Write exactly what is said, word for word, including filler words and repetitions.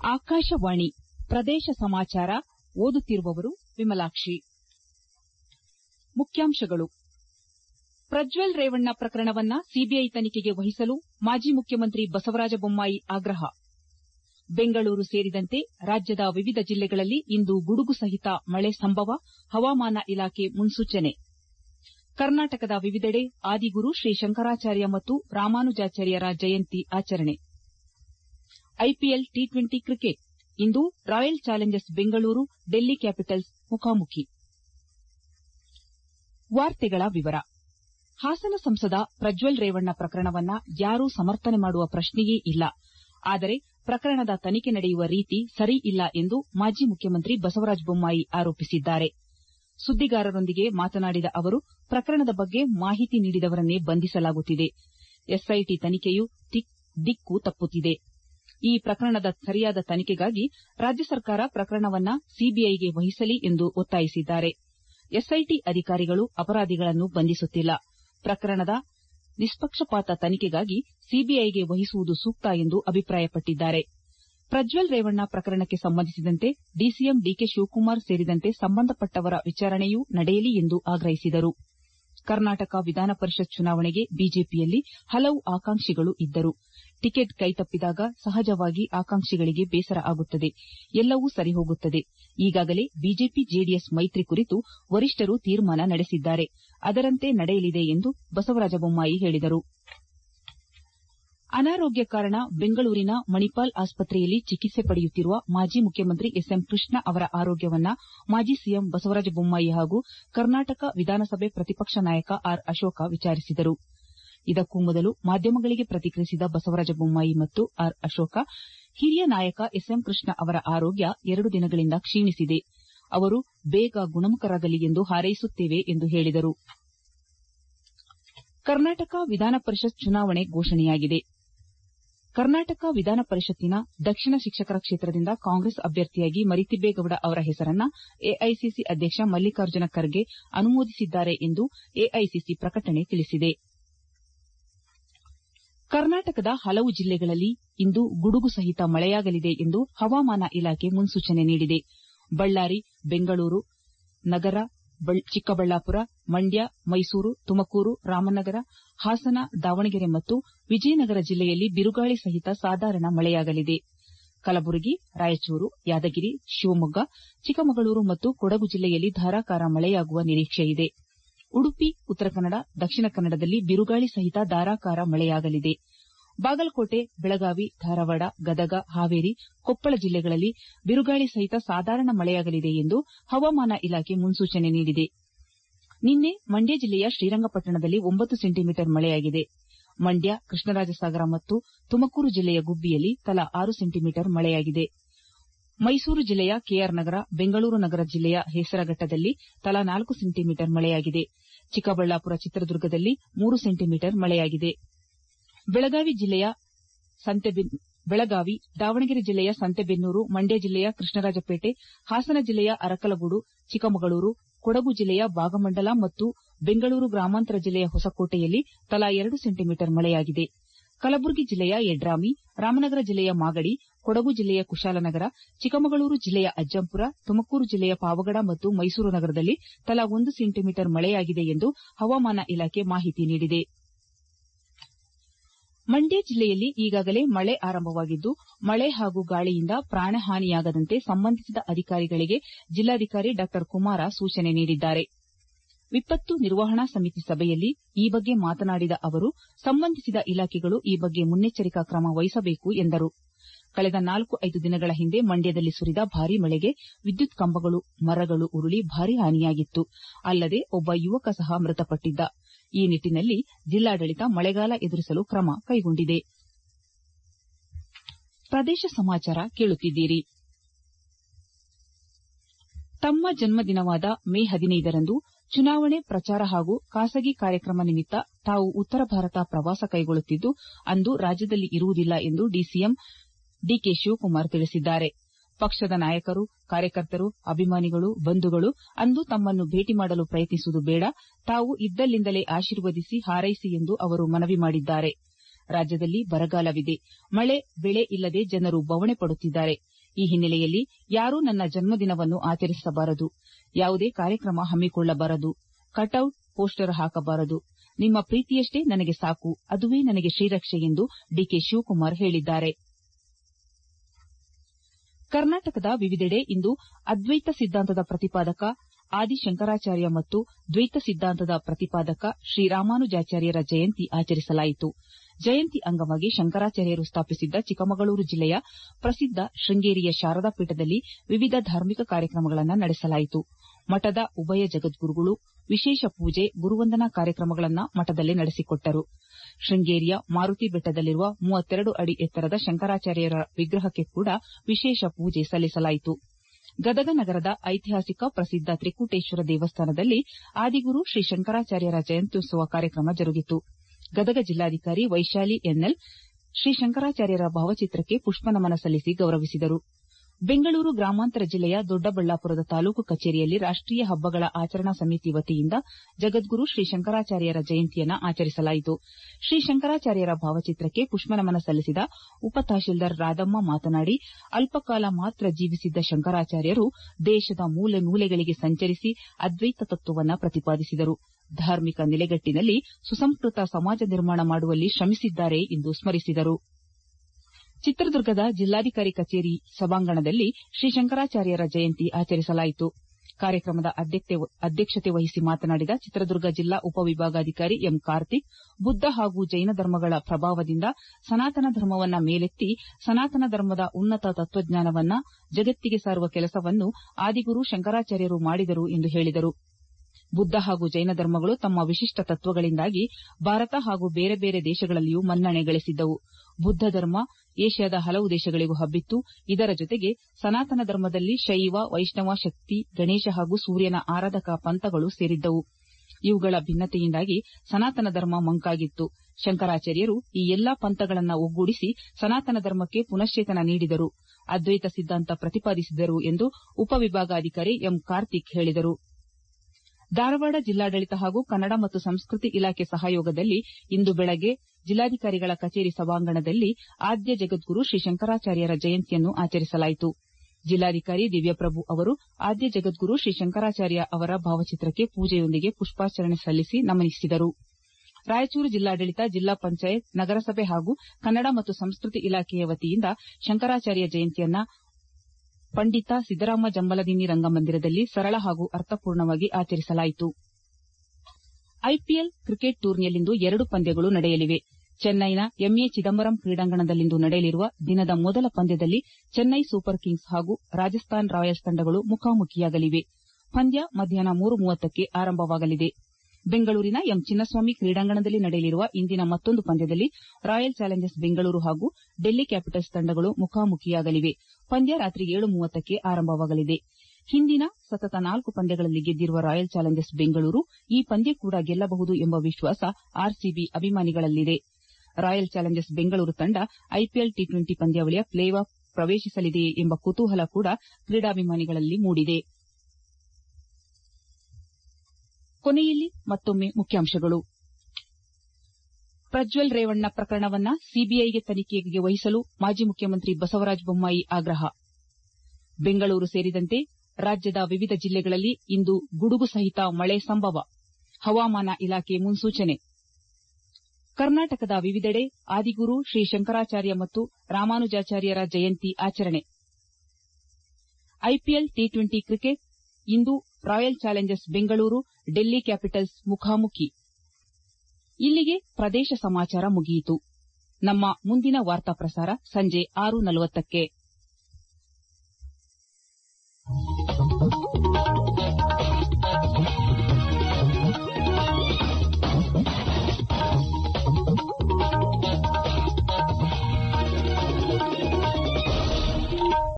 ಆಕಾಶವಾಣಿ ಪ್ರದೇಶ ಸಮಾಚಾರ ಓದುತ್ತಿರುವವರು ವಿಮಲಾಕ್ಷಿ. ಮುಖ್ಯಾಂಶಗಳು. ಪ್ರಜ್ವಲ್ ರೇವಣ್ಣ ಪ್ರಕರಣವನ್ನು ಸಿಬಿಐ ತನಿಖೆಗೆ ವಹಿಸಲು ಮಾಜಿ ಮುಖ್ಯಮಂತ್ರಿ ಬಸವರಾಜ ಬೊಮ್ಮಾಯಿ ಆಗ್ರಹ. ಬೆಂಗಳೂರು ಸೇರಿದಂತೆ ರಾಜ್ಯದ ವಿವಿಧ ಜಿಲ್ಲೆಗಳಲ್ಲಿ ಇಂದು ಗುಡುಗು ಸಹಿತ ಮಳೆ ಸಂಭವ, ಹವಾಮಾನ ಇಲಾಖೆ ಮುನ್ಸೂಚನೆ. ಕರ್ನಾಟಕದ ವಿವಿಧೆಡೆ ಆದಿಗುರು ಶ್ರೀ ಶಂಕರಾಚಾರ್ಯ ಮತ್ತು ರಾಮಾನುಜಾಚಾರ್ಯರ ಜಯಂತಿ ಆಚರಣೆ. ಐಪಿಎಲ್ ಟಿ ಟ್ವೆಂಟಿ ಕ್ರಿಕೆಟ್ ಇಂದು Royal Challengers Bengaluru Delhi Capitals ಮುಖಾಮುಖಿ. ಹಾಸನ ಸಂಸದ ಪ್ರಜ್ವಲ್ ರೇವಣ್ಣ ಪ್ರಕರಣವನ್ನು ಯಾರೂ ಸಮರ್ಥನೆ ಮಾಡುವ ಪ್ರಶ್ನೆಯೇ ಇಲ್ಲ. ಆದರೆ ಪ್ರಕರಣದ ತನಿಖೆ ನಡೆಯುವ ರೀತಿ ಸರಿ ಇಲ್ಲ ಎಂದು ಮಾಜಿ ಮುಖ್ಯಮಂತ್ರಿ ಬಸವರಾಜ ಬೊಮ್ಮಾಯಿ ಆರೋಪಿಸಿದ್ದಾರೆ. ಸುದ್ದಿಗಾರರೊಂದಿಗೆ ಮಾತನಾಡಿದ ಅವರು, ಪ್ರಕರಣದ ಬಗ್ಗೆ ಮಾಹಿತಿ ನೀಡಿದವರನ್ನೇ ಬಂಧಿಸಲಾಗುತ್ತಿದೆ. ಎಸ್ಐಟಿ ತನಿಖೆಯು ದಿಕ್ಕು ತಪ್ಪುತ್ತಿದೆ. ಈ ಪ್ರಕರಣದ ಸರಿಯಾದ ತನಿಖೆಗಾಗಿ ರಾಜ್ಯ ಸರ್ಕಾರ ಪ್ರಕರಣವನ್ನು ಸಿಬಿಐಗೆ ವಹಿಸಲಿ ಎಂದು ಒತ್ತಾಯಿಸಿದ್ದಾರೆ. ಎಸ್ಐಟಿ ಅಧಿಕಾರಿಗಳು ಅಪರಾಧಿಗಳನ್ನು ಬಂಧಿಸುತ್ತಿಲ್ಲ. ಪ್ರಕರಣದ ನಿಷ್ಪಕ್ಷಪಾತ ತನಿಖೆಗಾಗಿ ಸಿಬಿಐಗೆ ವಹಿಸುವುದು ಸೂಕ್ತ ಎಂದು ಅಭಿಪ್ರಾಯಪಟ್ಟಿದ್ದಾರೆ. ಪ್ರಜ್ವಲ್ ರೇವಣ್ಣ ಪ್ರಕರಣಕ್ಕೆ ಸಂಬಂಧಿಸಿದಂತೆ ಡಿಸಿಎಂ ಡಿಕೆ ಶಿವಕುಮಾರ್ ಸೇರಿದಂತೆ ಸಂಬಂಧಪಟ್ಟವರ ವಿಚಾರಣೆಯೂ ನಡೆಯಲಿ ಎಂದು ಆಗ್ರಹಿಸಿದರು. ಕರ್ನಾಟಕ ವಿಧಾನ ಪರಿಷತ್ ಚುನಾವಣೆಗೆ ಬಿಜೆಪಿಯಲ್ಲಿ ಹಲವು ಆಕಾಂಕ್ಷಿಗಳು ಇದ್ದರು. ಟಿಕೆಟ್ ಕೈತಪ್ಪಿದಾಗ ಸಹಜವಾಗಿ ಆಕಾಂಕ್ಷಿಗಳಿಗೆ ಬೇಸರ ಆಗುತ್ತದೆ. ಎಲ್ಲವೂ ಸರಿಹೋಗುತ್ತದೆ. ಈಗಾಗಲೇ ಬಿಜೆಪಿ ಜೆಡಿಎಸ್ ಮೈತ್ರಿ ಕುರಿತು ವರಿಷ್ಠರು ತೀರ್ಮಾನ ನಡೆಸಿದ್ದಾರೆ. ಅದರಂತೆ ನಡೆಯಲಿದೆ ಎಂದು ಬಸವರಾಜ ಬೊಮ್ಮಾಯಿ ಹೇಳಿದರು. ಅನಾರೋಗ್ಯ ಕಾರಣ ಬೆಂಗಳೂರಿನ ಮಣಿಪಾಲ್ ಆಸ್ಪತ್ರೆಯಲ್ಲಿ ಚಿಕಿತ್ಸೆ ಪಡೆಯುತ್ತಿರುವ ಮಾಜಿ ಮುಖ್ಯಮಂತ್ರಿ ಎಸ್ ಎಂ ಕೃಷ್ಣ ಅವರ ಆರೋಗ್ಯವನ್ನು ಮಾಜಿ ಸಿಎಂ ಬಸವರಾಜ ಬೊಮ್ಮಾಯಿ ಹಾಗೂ ಕರ್ನಾಟಕ ವಿಧಾನಸಭೆ ಪ್ರತಿಪಕ್ಷ ನಾಯಕ ಆರ್ ಅಶೋಕ ವಿಚಾರಿಸಿದರು. ಇದಕ್ಕೂ ಮೊದಲು ಮಾಧ್ಯಮಗಳಿಗೆ ಪ್ರತಿಕ್ರಿಯಿಸಿದ ಬಸವರಾಜ ಬೊಮ್ಮಾಯಿ ಮತ್ತು ಆರ್ ಅಶೋಕ, ಹಿರಿಯ ನಾಯಕ ಎಸ್ ಎಂ ಕೃಷ್ಣ ಅವರ ಆರೋಗ್ಯ ಎರಡು ದಿನಗಳಿಂದ ಕ್ಷೀಣಿಸಿದೆ. ಅವರು ಬೇಗ ಗುಣಮುಖರಾಗಲಿ ಎಂದು ಹಾರೈಸುತ್ತೇವೆ ಎಂದು ಹೇಳಿದರು. ಕರ್ನಾಟಕ ವಿಧಾನ ಪರಿಷತ್ ಚುನಾವಣೆ ಘೋಷಣೆಯಾಗಿದೆ. ಕರ್ನಾಟಕ ವಿಧಾನ ಪರಿಷತ್ತಿನ ದಕ್ಷಿಣ ಶಿಕ್ಷಕರ ಕ್ಷೇತ್ರದಿಂದ ಕಾಂಗ್ರೆಸ್ ಅಭ್ಯರ್ಥಿಯಾಗಿ ಮರಿತಿಬ್ಬೇಗೌಡ ಅವರ ಹೆಸರನ್ನು ಎಐಸಿಸಿ ಅಧ್ಯಕ್ಷ ಮಲ್ಲಿಕಾರ್ಜುನ ಖರ್ಗೆ ಅನುಮೋದಿಸಿದ್ದಾರೆ ಎಂದು ಎಐಸಿಸಿ ಪ್ರಕಟಣೆ ತಿಳಿಸಿದೆ. ಕರ್ನಾಟಕದ ಹಲವು ಜಿಲ್ಲೆಗಳಲ್ಲಿ ಇಂದು ಗುಡುಗು ಸಹಿತ ಮಳೆಯಾಗಲಿದೆ ಎಂದು ಹವಾಮಾನ ಇಲಾಖೆ ಮುನ್ಸೂಚನೆ ನೀಡಿದೆ. ಬಳ್ಳಾರಿ, ಬೆಂಗಳೂರು ನಗರ, ಚಿಕ್ಕಬಳ್ಳಾಪುರ, ಮಂಡ್ಯ, ಮೈಸೂರು, ತುಮಕೂರು, ರಾಮನಗರ, ಹಾಸನ, ದಾವಣಗೆರೆ ಮತ್ತು ವಿಜಯನಗರ ಜಿಲ್ಲೆಯಲ್ಲಿ ಬಿರುಗಾಳಿ ಸಹಿತ ಸಾಧಾರಣ ಮಳೆಯಾಗಲಿದೆ. ಕಲಬುರಗಿ, ರಾಯಚೂರು, ಯಾದಗಿರಿ, ಶಿವಮೊಗ್ಗ, ಚಿಕ್ಕಮಗಳೂರು ಮತ್ತು ಕೊಡಗು ಜಿಲ್ಲೆಯಲ್ಲಿ ಧಾರಾಕಾರ ಮಳೆಯಾಗುವ ನಿರೀಕ್ಷೆಯಿದೆ. ಉಡುಪಿ, ಉತ್ತರ ಕನ್ನಡ, ದಕ್ಷಿಣ ಕನ್ನಡದಲ್ಲಿ ಬಿರುಗಾಳಿ ಸಹಿತ ಧಾರಾಕಾರ ಮಳೆಯಾಗಲಿದೆ. ಬಾಗಲಕೋಟೆ, ಬೆಳಗಾವಿ, ಧಾರವಾಡ, ಗದಗ, ಹಾವೇರಿ, ಕೊಪ್ಪಳ ಜಿಲ್ಲೆಗಳಲ್ಲಿ ಬಿರುಗಾಳಿ ಸಹಿತ ಸಾಧಾರಣ ಮಳೆಯಾಗಲಿದೆ ಎಂದು ಹವಾಮಾನ ಇಲಾಖೆ ಮುನ್ಸೂಚನೆ ನೀಡಿದೆ. ನಿನ್ನೆ ಮಂಡ್ಯ ಜಿಲ್ಲೆಯ ಶ್ರೀರಂಗಪಟ್ಟಣದಲ್ಲಿ ಒಂಬತ್ತು ಸೆಂಟಿಮೀಟರ್ ಮಳೆಯಾಗಿದೆ. ಮಂಡ್ಯ, ಕೃಷ್ಣರಾಜಸಾಗರ ಮತ್ತು ತುಮಕೂರು ಜಿಲ್ಲೆಯ ಗುಬ್ಬಿಯಲ್ಲಿ ತಲಾ ಆರು ಸೆಂಟಿಮೀಟರ್ ಮಳೆಯಾಗಿದೆ. ಮೈಸೂರು ಜಿಲ್ಲೆಯ ಕೆಆರ್ ನಗರ, ಬೆಂಗಳೂರು ನಗರ ಜಿಲ್ಲೆಯ ಹೇಸರಘಟ್ಟದಲ್ಲಿ ತಲಾ ನಾಲ್ಕು ಸೆಂಟಿಮೀಟರ್ ಮಳೆಯಾಗಿದೆ. ಚಿಕ್ಕಬಳ್ಳಾಪುರ, ಚಿತ್ರದುರ್ಗದಲ್ಲಿ ಮೂರು ಸೆಂಟಿಮೀಟರ್ ಮಳೆಯಾಗಿದೆ. ಬೆಳಗಾವಿ ಜಿಲ್ಲೆಯ ಬೆಳಗಾವಿ, ದಾವಣಗೆರೆ ಜಿಲ್ಲೆಯ ಸಂತೆಬೆನ್ನೂರು, ಮಂಡ್ಯ ಜಿಲ್ಲೆಯ ಕೃಷ್ಣರಾಜಪೇಟೆ, ಹಾಸನ ಜಿಲ್ಲೆಯ ಅರಕಲಗೂಡು, ಚಿಕ್ಕಮಗಳೂರು, ಕೊಡಗು ಜಿಲ್ಲೆಯ ಭಾಗಮಂಡಲ ಮತ್ತು ಬೆಂಗಳೂರು ಗ್ರಾಮಾಂತರ ಜಿಲ್ಲೆಯ ಹೊಸಕೋಟೆಯಲ್ಲಿ ತಲಾ ಎರಡು ಸೆಂಟಿಮೀಟರ್ ಮಳೆಯಾಗಿದೆ. ಕಲಬುರಗಿ ಜಿಲ್ಲೆಯ ಯಡ್ರಾಮಿ, ರಾಮನಗರ ಜಿಲ್ಲೆಯ ಮಾಗಡಿ, ಕೊಡಗು ಜಿಲ್ಲೆಯ ಕುಶಾಲನಗರ, ಚಿಕ್ಕಮಗಳೂರು ಜಿಲ್ಲೆಯ ಅಜ್ಜಂಪುರ, ತುಮಕೂರು ಜಿಲ್ಲೆಯ ಪಾವಗಡ ಮತ್ತು ಮೈಸೂರು ನಗರದಲ್ಲಿ ತಲಾ ಒಂದು ಸೆಂಟಿಮೀಟರ್ ಮಳೆಯಾಗಿದೆ ಎಂದು ಹವಾಮಾನ ಇಲಾಖೆ ಮಾಹಿತಿ ನೀಡಿದೆ. ಮಂಡ್ಯ ಜಿಲ್ಲೆಯಲ್ಲಿ ಈಗಾಗಲೇ ಮಳೆ ಆರಂಭವಾಗಿದ್ದು, ಮಳೆ ಹಾಗೂ ಗಾಳಿಯಿಂದ ಪ್ರಾಣಹಾನಿಯಾಗದಂತೆ ಸಂಬಂಧಿಸಿದ ಅಧಿಕಾರಿಗಳಿಗೆ ಜಿಲ್ಲಾಧಿಕಾರಿ ಡಾ ಕುಮಾರ ಸೂಚನೆ ನೀಡಿದ್ದಾರೆ. ವಿಪತ್ತು ನಿರ್ವಹಣಾ ಸಮಿತಿ ಸಭೆಯಲ್ಲಿ ಈ ಬಗ್ಗೆ ಮಾತನಾಡಿದ ಅವರು, ಸಂಬಂಧಿಸಿದ ಇಲಾಖೆಗಳು ಈ ಬಗ್ಗೆ ಮುನ್ನೆಚ್ಚರಿಕಾ ಕ್ರಮ ವಹಿಸಬೇಕು ಎಂದರು. ಕಳೆದ ನಾಲ್ಕು ಐದು ದಿನಗಳ ಹಿಂದೆ ಮಂಡ್ಯದಲ್ಲಿ ಸುರಿದ ಭಾರೀ ಮಳೆಗೆ ವಿದ್ಯುತ್ ಕಂಬಗಳು, ಮರಗಳು ಉರುಳಿ ಭಾರೀ ಹಾನಿಯಾಗಿತ್ತು. ಅಲ್ಲದೆ ಒಬ್ಬ ಯುವಕ ಸಹ ಮೃತಪಟ್ಟಿದ್ದ. ಈ ನಿಟ್ಟಿನಲ್ಲಿ ಜಿಲ್ಲಾಡಳಿತ ಮಳೆಗಾಲ ಎದುರಿಸಲು ಕ್ರಮ ಕೈಗೊಂಡಿದೆ. ಪ್ರದೇಶ ಸಮಾಚಾರ ಕೇಳುತ್ತಿದ್ದೀರಿ. ತಮ್ಮ ಜನ್ಮದಿನವಾದ ಮೇ ಹದಿನೈದರಂದು ಚುನಾವಣೆ ಪ್ರಚಾರ ಹಾಗೂ ಖಾಸಗಿ ಕಾರ್ಯಕ್ರಮ ನಿಮಿತ್ತ ತಾವು ಉತ್ತರ ಭಾರತ ಪ್ರವಾಸ ಕೈಗೊಳ್ಳುತ್ತಿದ್ದು, ಅಂದು ರಾಜ್ಯದಲ್ಲಿ ಇರುವುದಿಲ್ಲ ಎಂದು ಡಿಸಿಎಂ ಡಿಕೆ ಶಿವಕುಮಾರ್ ತಿಳಿಸಿದ್ದಾರೆ. ಪಕ್ಷದ ನಾಯಕರು, ಕಾರ್ಯಕರ್ತರು, ಅಭಿಮಾನಿಗಳು, ಬಂಧುಗಳು ಅಂದು ತಮ್ಮನ್ನು ಭೇಟಿ ಮಾಡಲು ಪ್ರಯತ್ನಿಸುವುದು ಬೇಡ, ತಾವು ಇದ್ದಲ್ಲಿಂದಲೇ ಆಶೀರ್ವದಿಸಿ ಹಾರೈಸಿ ಎಂದು ಅವರು ಮನವಿ ಮಾಡಿದ್ದಾರೆ. ರಾಜ್ಯದಲ್ಲಿ ಬರಗಾಲವಿದೆ. ಮಳೆ, ಬೆಳೆ ಇಲ್ಲದೆ ಜನರು ಬವಣೆ ಪಡುತ್ತಿದ್ದಾರೆ. ಈ ಹಿನ್ನೆಲೆಯಲ್ಲಿ ಯಾರೂ ನನ್ನ ಜನ್ಮದಿನವನ್ನು ಆಚರಿಸಬಾರದು, ಯಾವುದೇ ಕಾರ್ಯಕ್ರಮ ಹಮ್ಮಿಕೊಳ್ಳಬಾರದು, ಕಟೌಟ್, ಪೋಸ್ಟರ್ ಹಾಕಬಾರದು. ನಿಮ್ಮ ಪ್ರೀತಿಯಷ್ಟೇ ನನಗೆ ಸಾಕು, ಅದುವೇ ನನಗೆ ಶ್ರೀರಕ್ಷೆ ಎಂದು ಡಿಕೆ ಶಿವಕುಮಾರ್ ಹೇಳಿದ್ದಾರೆ. ಕರ್ನಾಟಕದ ವಿವಿಧೆಡೆ ಇಂದು ಅದ್ವೈತ ಸಿದ್ಧಾಂತದ ಪ್ರತಿಪಾದಕ ಆದಿಶಂಕರಾಚಾರ್ಯ ಮತ್ತು ದ್ವೈತ ಸಿದ್ಧಾಂತದ ಪ್ರತಿಪಾದಕ ಶ್ರೀರಾಮಾನುಜಾಚಾರ್ಯರ ಜಯಂತಿ ಆಚರಿಸಲಾಯಿತು. ಜಯಂತಿ ಅಂಗವಾಗಿ ಶಂಕರಾಚಾರ್ಯರು ಸ್ಥಾಪಿಸಿದ್ದ ಚಿಕ್ಕಮಗಳೂರು ಜಿಲ್ಲೆಯ ಪ್ರಸಿದ್ದ ಶೃಂಗೇರಿಯ ಶಾರದಾ ಪೀಠದಲ್ಲಿ ವಿವಿಧ ಧಾರ್ಮಿಕ ಕಾರ್ಯಕ್ರಮಗಳನ್ನು ನಡೆಸಲಾಯಿತು. ಮಠದ ಉಭಯ ಜಗದ್ಗುರುಗಳು ವಿಶೇಷ ಪೂಜೆ, ಗುರುವಂದನಾ ಕಾರ್ಯಕ್ರಮಗಳನ್ನು ಮಠದಲ್ಲೇ ನಡೆಸಿಕೊಟ್ಟರು. ಶೃಂಗೇರಿಯ ಮಾರುತಿ ಬೆಟ್ಟದಲ್ಲಿರುವ ಮೂವತ್ತೆರಡು ಅಡಿ ಎತ್ತರದ ಶಂಕರಾಚಾರ್ಯರ ವಿಗ್ರಹಕ್ಕೆ ಕೂಡ ವಿಶೇಷ ಪೂಜೆ ಸಲ್ಲಿಸಲಾಯಿತು. ಗದಗ ನಗರದ ಐತಿಹಾಸಿಕ ಪ್ರಸಿದ್ದ ತ್ರಿಕೂಟೇಶ್ವರ ದೇವಸ್ಥಾನದಲ್ಲಿ ಆದಿಗುರು ಶ್ರೀ ಶಂಕರಾಚಾರ್ಯರ ಜಯಂತ್ಯುತ್ಸವ ಕಾರ್ಯಕ್ರಮ ಜರುಗಿತು. ಗದಗ ಜಿಲ್ಲಾಧಿಕಾರಿ ವೈಶಾಲಿ ಎನ್ಎಲ್ ಶ್ರೀ ಶಂಕರಾಚಾರ್ಯರ ಭಾವಚಿತ್ರಕ್ಕೆ ಪುಷ್ಪನಮನ ಸಲ್ಲಿಸಿ ಗೌರವಿಸಿದರು. ಬೆಂಗಳೂರು ಗ್ರಾಮಾಂತರ ಜಿಲ್ಲೆಯ ದೊಡ್ಡಬಳ್ಳಾಪುರದ ತಾಲೂಕು ಕಚೇರಿಯಲ್ಲಿ ರಾಷ್ಟೀಯ ಹಬ್ಬಗಳ ಆಚರಣಾ ಸಮಿತಿ ವತಿಯಿಂದ ಜಗದ್ಗುರು ಶ್ರೀ ಶಂಕರಾಚಾರ್ಯರ ಜಯಂತಿಯನ್ನು ಆಚರಿಸಲಾಯಿತು. ಶ್ರೀ ಶಂಕರಾಚಾರ್ಯರ ಭಾವಚಿತ್ರಕ್ಕೆ ಪುಷ್ಪನಮನ ಸಲ್ಲಿಸಿದ ಉಪ ತಹಶೀಲ್ದಾರ್ ರಾಧಮ್ಮ ಮಾತನಾಡಿ, ಅಲ್ಪಕಾಲ ಮಾತ್ರ ಜೀವಿಸಿದ್ದ ಶಂಕರಾಚಾರ್ಯರು ದೇಶದ ಮೂಲೆ ಮೂಲೆಗಳಿಗೆ ಸಂಚರಿಸಿ ಅದ್ವೈತ ತತ್ವವನ್ನು ಪ್ರತಿಪಾದಿಸಿದರು. ಧಾರ್ಮಿಕ ನೆಲೆಗಟ್ಟಿನಲ್ಲಿ ಸುಸಂಸ್ಕೃತ ಸಮಾಜ ನಿರ್ಮಾಣ ಮಾಡುವಲ್ಲಿ ಶ್ರಮಿಸಿದ್ದಾರೆ ಎಂದು ಸ್ಮರಿಸಿದರು. ಚಿತ್ರದುರ್ಗದ ಜಿಲ್ಲಾಧಿಕಾರಿ ಕಚೇರಿ ಸಭಾಂಗಣದಲ್ಲಿ ಶ್ರೀ ಶಂಕರಾಚಾರ್ಯರ ಜಯಂತಿ ಆಚರಿಸಲಾಯಿತು. ಕಾರ್ಯಕ್ರಮದ ಅಧ್ಯಕ್ಷತೆ ವಹಿಸಿ ಮಾತನಾಡಿದ ಚಿತ್ರದುರ್ಗ ಜಿಲ್ಲಾ ಉಪವಿಭಾಗಾಧಿಕಾರಿ ಎಂ ಕಾರ್ತಿಕ್, ಬುದ್ದ ಹಾಗೂ ಜೈನ ಧರ್ಮಗಳ ಪ್ರಭಾವದಿಂದ ಸನಾತನ ಧರ್ಮವನ್ನು ಮೇಲೆತ್ತಿ ಸನಾತನ ಧರ್ಮದ ಉನ್ನತ ತತ್ವಜ್ಞಾನವನ್ನು ಜಗತ್ತಿಗೆ ಸಾರುವ ಕೆಲಸವನ್ನು ಆದಿಗುರು ಶಂಕರಾಚಾರ್ಯರು ಮಾಡಿದರು ಎಂದು ಹೇಳಿದರು. ಬುದ್ದ ಹಾಗೂ ಜೈನ ಧರ್ಮಗಳು ತಮ್ಮ ವಿಶಿಷ್ಟ ತತ್ವಗಳಿಂದಾಗಿ ಭಾರತ ಹಾಗೂ ಬೇರೆ ಬೇರೆ ದೇಶಗಳಲ್ಲಿಯೂ ಮನ್ನಣೆ ಗಳಿಸಿದ್ದವು. ಬುದ್ದ ಧರ್ಮ ಏಷ್ಯಾದ ಹಲವು ದೇಶಗಳಿಗೂ ಹಬ್ಬಿತ್ತು. ಇದರ ಜೊತೆಗೆ ಸನಾತನ ಧರ್ಮದಲ್ಲಿ ಶೈವ, ವೈಷ್ಣವ, ಶಕ್ತಿ, ಗಣೇಶ ಹಾಗೂ ಸೂರ್ಯನ ಆರಾಧಕ ಪಂಥಗಳು ಸೇರಿದ್ದವು. ಇವುಗಳ ಭಿನ್ನತೆಯಿಂದಾಗಿ ಸನಾತನ ಧರ್ಮ ಮಂಕಾಗಿತ್ತು. ಶಂಕರಾಚಾರ್ಯರು ಈ ಎಲ್ಲಾ ಪಂಥಗಳನ್ನು ಒಗ್ಗೂಡಿಸಿ ಸನಾತನ ಧರ್ಮಕ್ಕೆ ಪುನಶ್ಚೇತನ ನೀಡಿದರು, ಅದ್ವೈತ ಸಿದ್ಧಾಂತ ಪ್ರತಿಪಾದಿಸಿದರು ಎಂದು ಉಪವಿಭಾಗಾಧಿಕಾರಿ ಎಂ ಕಾರ್ತಿಕ್ ಹೇಳಿದರು. ಧಾರವಾಡ ಜಿಲ್ಲಾಡಳಿತ ಹಾಗೂ ಕನ್ನಡ ಮತ್ತು ಸಂಸ್ಕೃತಿ ಇಲಾಖೆ ಸಹಯೋಗದಲ್ಲಿ ಇಂದು ಬೆಳಗ್ಗೆ ಜಿಲ್ಲಾಧಿಕಾರಿಗಳ ಕಚೇರಿ ಸಭಾಂಗಣದಲ್ಲಿ ಆದ್ಯ ಜಗದ್ಗುರು ಶ್ರೀ ಶಂಕರಾಚಾರ್ಯರ ಜಯಂತಿಯನ್ನು ಆಚರಿಸಲಾಯಿತು. ಜಿಲ್ಲಾಧಿಕಾರಿ ದಿವ್ಯಪ್ರಭು ಅವರು ಆದ್ಯ ಜಗದ್ಗುರು ಶ್ರೀ ಶಂಕರಾಚಾರ್ಯ ಅವರ ಭಾವಚಿತ್ರಕ್ಕೆ ಪೂಜೆಯೊಂದಿಗೆ ಪುಷ್ಪಾರ್ಚನೆ ಸಲ್ಲಿಸಿ ನಮನಿಸಿದರು. ರಾಯಚೂರು ಜಿಲ್ಲಾಡಳಿತ, ಜಿಲ್ಲಾ ಪಂಚಾಯತ್, ನಗರಸಭೆ ಹಾಗೂ ಕನ್ನಡ ಮತ್ತು ಸಂಸ್ಕೃತಿ ಇಲಾಖೆಯ ವತಿಯಿಂದ ಶಂಕರಾಚಾರ್ಯ ಜಯಂತಿಯನ್ನು ಪಂಡಿತ ಸಿದ್ದರಾಮ ಜಂಬಲದಿನ್ನಿ ರಂಗಮಂದಿರದಲ್ಲಿ ಸರಳ ಹಾಗೂ ಅರ್ಥಪೂರ್ಣವಾಗಿ ಆಚರಿಸಲಾಯಿತು. ಐಪಿಎಲ್ ಕ್ರಿಕೆಟ್ ಟೂರ್ನಿಯಲ್ಲಿಂದು ಎರಡು ಪಂದ್ಯಗಳು ನಡೆಯಲಿವೆ. ಚೆನ್ನೈನ ಎಂಎ ಚಿದಂಬರಂ ಕ್ರೀಡಾಂಗಣದಲ್ಲಿಂದು ನಡೆಯಲಿರುವ ದಿನದ ಮೊದಲ ಪಂದ್ಯದಲ್ಲಿ ಚೆನ್ನೈ ಸೂಪರ್ ಕಿಂಗ್ಸ್ ಹಾಗೂ ರಾಜಸ್ಥಾನ್ ರಾಯಲ್ಸ್ ತಂಡಗಳು ಮುಖಾಮುಖಿಯಾಗಲಿವೆ. ಪಂದ್ಯ ಮಧ್ಯಾಹ್ನ ಮೂರು ಮೂವತ್ತಕ್ಕೆ ಆರಂಭವಾಗಲಿದೆ. ಬೆಂಗಳೂರಿನ ಎಂ ಚಿನ್ನಸ್ವಾಮಿ ಕ್ರೀಡಾಂಗಣದಲ್ಲಿ ನಡೆಯಲಿರುವ ಇಂದಿನ ಮತ್ತೊಂದು ಪಂದ್ಯದಲ್ಲಿ ರಾಯಲ್ ಚಾಲೆಂಜರ್ಸ್ ಬೆಂಗಳೂರು ಹಾಗೂ ಡೆಲ್ಲಿ ಕ್ಯಾಪಿಟಲ್ಸ್ ತಂಡಗಳು ಮುಖಾಮುಖಿಯಾಗಲಿವೆ. ಪಂದ್ಯ ರಾತ್ರಿ ಏಳು ಮೂವತ್ತಕ್ಕೆ ಆರಂಭವಾಗಲಿದೆ. ಹಿಂದಿನ ಸತತ ನಾಲ್ಕು ಪಂದ್ಯಗಳಲ್ಲಿ ಗೆದ್ದಿರುವ ರಾಯಲ್ ಚಾಲೆಂಜರ್ಸ್ ಬೆಂಗಳೂರು ಈ ಪಂದ್ಯ ಕೂಡ ಗೆಲ್ಲಬಹುದು ಎಂಬ ವಿಶ್ವಾಸ ಆರ್ಸಿಬಿ ಅಭಿಮಾನಿಗಳಲ್ಲಿದೆ. ರಾಯಲ್ ಚಾಲೆಂಜರ್ಸ್ ಬೆಂಗಳೂರು ತಂಡ ಐಪಿಎಲ್ ಟಿ ಟ್ವೆಂಟಿ ಪಂದ್ಯಾವಳಿಯ ಪ್ಲೇ ಆಫ್ ಪ್ರವೇಶಿಸಲಿದೆಯೇ ಎಂಬ ಕುತೂಹಲ ಕೂಡ ಕ್ರೀಡಾಭಿಮಾನಿಗಳಲ್ಲಿ ಮೂಡಿದೆ. ಕೊನೆಯಲ್ಲಿ ಮತ್ತೊಮ್ಮೆ ಮುಖ್ಯಾಂಶಗಳು. ಪ್ರಜ್ವಲ್ ರೇವಣ್ಣ ಪ್ರಕರಣವನ್ನು ಸಿಬಿಐಗೆ ತನಿಖೆಗೆ ವಹಿಸಲು ಮಾಜಿ ಮುಖ್ಯಮಂತ್ರಿ ಬಸವರಾಜ ಬೊಮ್ಮಾಯಿ ಆಗ್ರಹ. ಬೆಂಗಳೂರು ಸೇರಿದಂತೆ ರಾಜ್ಯದ ವಿವಿಧ ಜಿಲ್ಲೆಗಳಲ್ಲಿ ಇಂದು ಗುಡುಗು ಸಹಿತ ಮಳೆ ಸಂಭವ. ಹವಾಮಾನ ಇಲಾಖೆ ಮುನ್ಸೂಚನೆ. ಕರ್ನಾಟಕದ ವಿವಿಧೆಡೆ ಆದಿಗುರು ಶ್ರೀ ಶಂಕರಾಚಾರ್ಯ ಮತ್ತು ರಾಮಾನುಜಾಚಾರ್ಯರ ಜಯಂತಿ ಆಚರಣೆ. ಐಪಿಎಲ್ ಟಿ ಟ್ವೆಂಟಿ ಕ್ರಿಕೆಟ್ ಇಂದು Royal Challengers Bengaluru, Delhi Capitals ಮುಖಾಮುಖಿ. ಇಲ್ಲಿಗೆ ಪ್ರದೇಶ ಸಮಾಚಾರ ಮುಗಿಯಿತು. ನಮ್ಮ ಮುಂದಿನ ವಾರ್ತಾ ಪ್ರಸಾರ ಸಂಜೆ ಆರು ನಲವತ್ತಕ್ಕೆ.